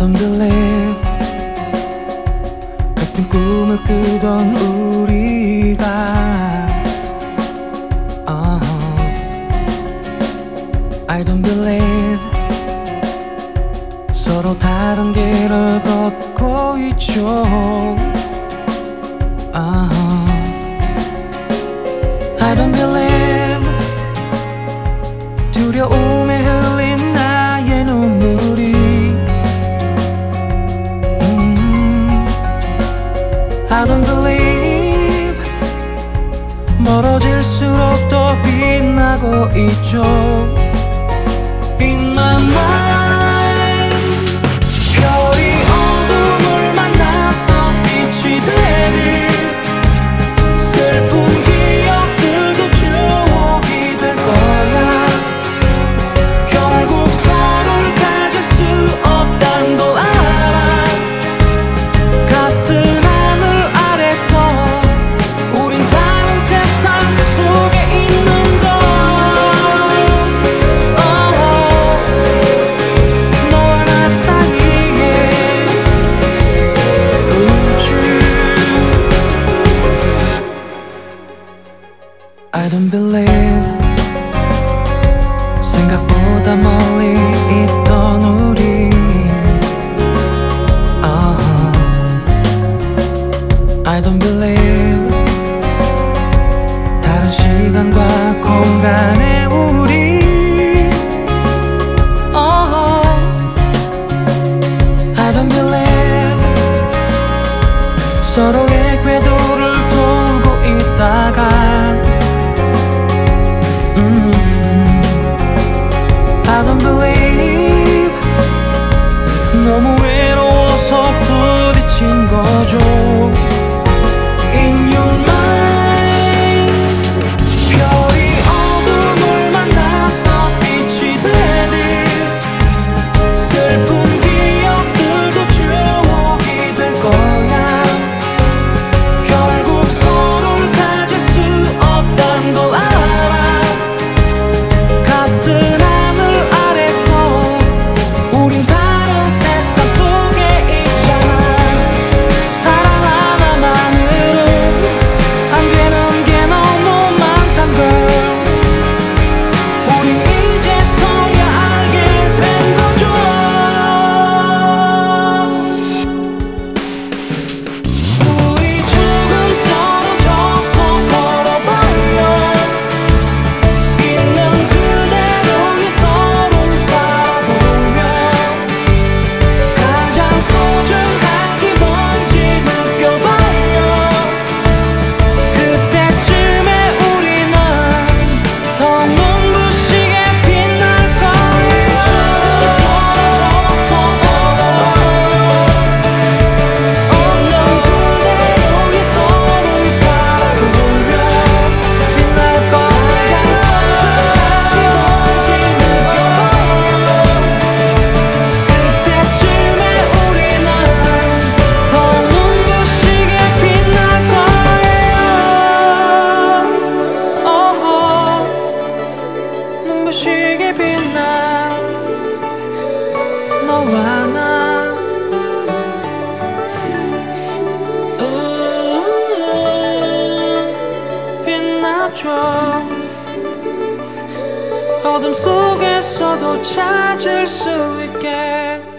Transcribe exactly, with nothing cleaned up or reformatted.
don't believe 같은 꿈을 꾸던 우리가 uh-huh. I don't believe 서로 다른 길을 걷고 있죠 uh-huh. I don't believe 두려움에 흘린 나의 눈물이 음, I don't believe 멀어질수록 더 빛나고 있죠 In my mind 별이 어둠을 만나서 빛이 되는 슬픈 기억들도 추억이 될 거야 결국 서로를 가질 수 없단 걸 알아 같은 하늘 아래서 우린 다른 세상 속에 있는 걸 oh, 너와 나 사이에 우주 I don't believe 생각보다 멀리 있던 우리 uh-huh. I don't believe 다른 시간과 공간에 우리 uh-huh. I don't believe 서로의 궤도를 돌고 있다가 I don't believe 너무 외로워서 부딪힌 거죠 In your mind 별이 어둠을 만나서 빛이 되듯 슬픈 기억들도 추억이 될 거야 결국 서로를 가질 수 없단 걸 알아 같은 눈부시게 빛난 너와 나 빛나줘 어둠 속에서도 찾을 수 있게